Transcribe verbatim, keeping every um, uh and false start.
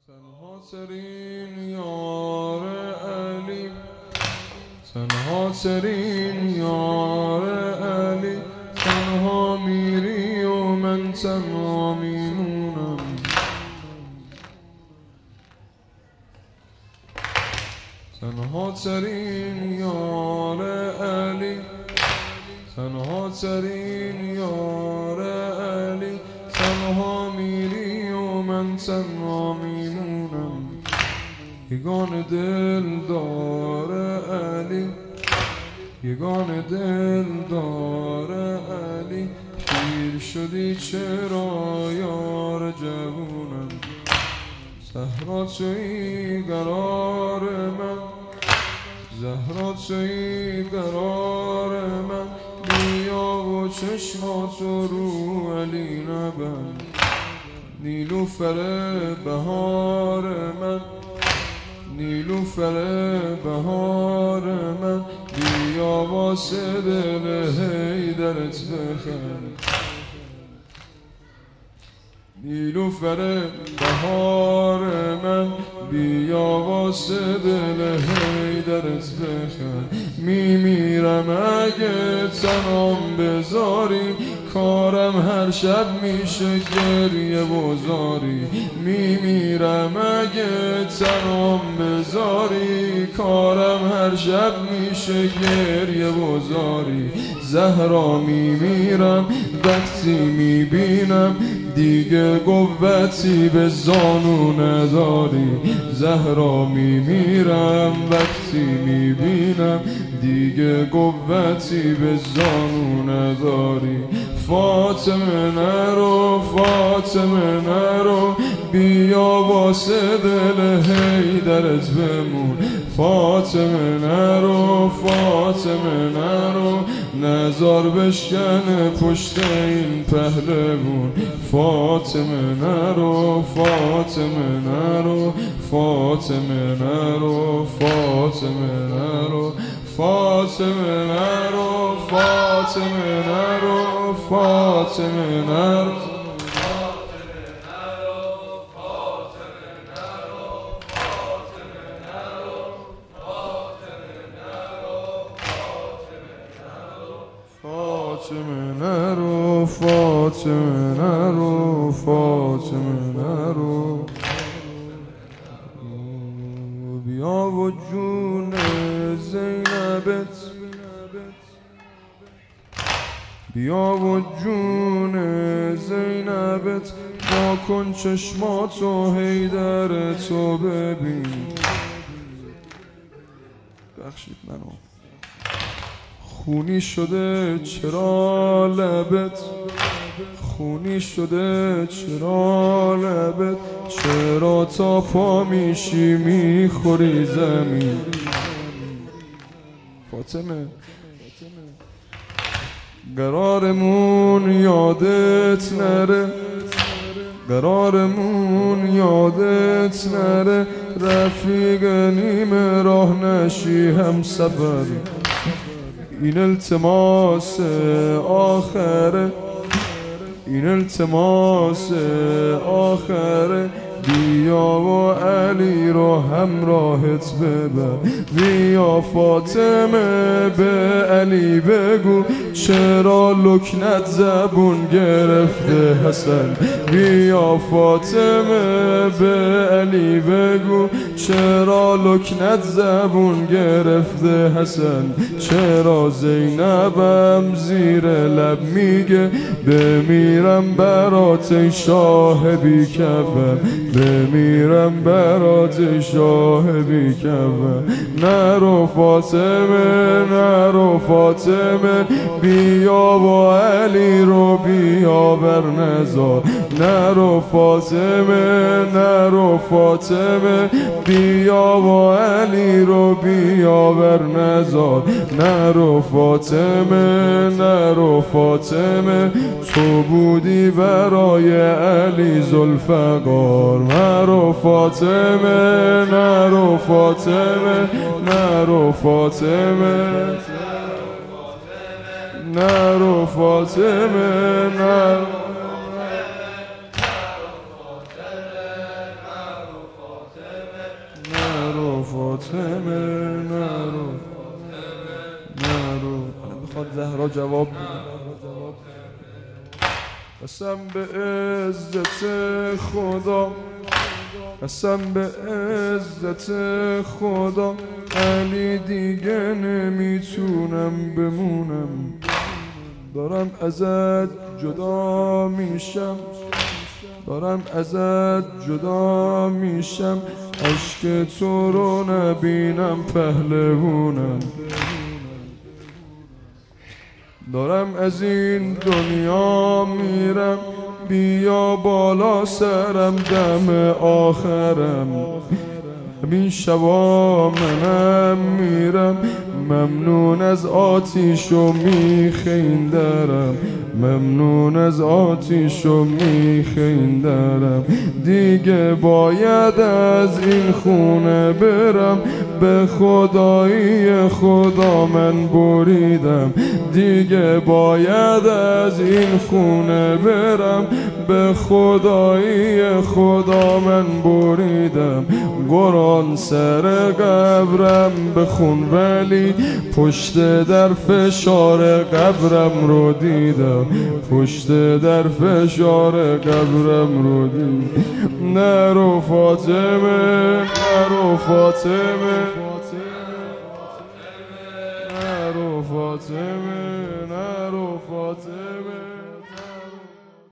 تنها ترین یار علی، تنها ترین یار علی، تنها میری و من تنها میمونم. تنها ترین یار علی، تنها ترین یار علی، تنها میری و من تنها میمونم. یگان دل دار علی، یگان دل دار علی، پیر شدی چرا یار جوونم. زهرا تویی قرار من، زهرا تویی قرار من، بیا و چشماتو رو علی نبند. نیلوفر بهار من، نیلوفر بهار من، بیا واسه دل حیدرت بخند. نیلوفر بهار من، بیا واسه دل حیدرت بخند. میمیرم اگه تنام بذاری، کارم هر شب میشه گریه و زاری. میمیرم اگه تنام بذاری، کارم هر شب میشه گریه و زاری. زهرا میمیرم وقتی میبینم دیگه قوتی به زانو نداری. زهرا میمیرم وقتی میبینم دیگه قوتی به زانو نداری. فاطمه نرو، فاطمه نرو، بیا واسه دل حیدرت بمون. فاطمه نرو، فاطمه نرو، نزار بشکنه پشت این پهلوون. فاطمه نرو، فاطمه نرو، فاطمه نرو، فاطمه نرو، فاطمه نرو، فاطمه نرو، فاطمه نرو. فاطمه نرو، فاطمه نرو، فاطمه نرو، بیا و جون زینبت، بیا و جون زینبت، با کن چشماتو حیدرتو ببین. بخشید منو خونی شده چرا لبت، خونی شده چرا لبت، چرا تا پا میشی میخوری زمین. فاطمه قرارمون یادت نره، قرارمون یادت نره، رفیق نیمه راه نشی هم سفر. این التماس آخره، این التماس آخره، بیا و علی رو همراهت ببر. بیا فاطمه به علی بگو چرا لکنت زبون گرفته حسن. بیا فاطمه به علی بگو چرا لکنت زبون گرفته حسن. چرا زینبم زیر لب میگه بمیرم برات ای شاه بی کفن، بمیرم برات شاه بی کفن. نرو فاطمه، نرو فاطمه، بیا و علی رو بیا بر نزار. نرو فاطمه، نرو فاطمه، بیا و علی رو بیا بر نزار. نرو فاطمه، نرو فاطمه، تو بودی برای علی ذوالفقار. نرو فاطمه، نرو فاطمه، نرو فاطمه، نرو فاطمه، نرو زهرا جواب قسم به عزت خدا، قسم به عزت خدا، علی دیگه نمیتونم بمونم. دارم ازت جدا میشم، دارم ازت جدا میشم، عشق تو رو نبینم پهلوونم. دارم از این دنیا میرم، بیا بالا سرم دم آخرم. همین شبا منم میرم، ممنون از آتیش و میخیندرم، ممنون از آتیش و میخیندرم. دیگه باید از این خونه برم، به خدایی خدا من بریدم. دیگه باید از این خونه برم، به خدایی خدا من بریدم. قرآن سر قبرم بخون ولی پشت در فشار قبرم رو دیدم، پشت در فشار قبرم رو دیدم. نرو فاطمه، نرو فاطمه، نرو فاطمه، نرو فاطمه.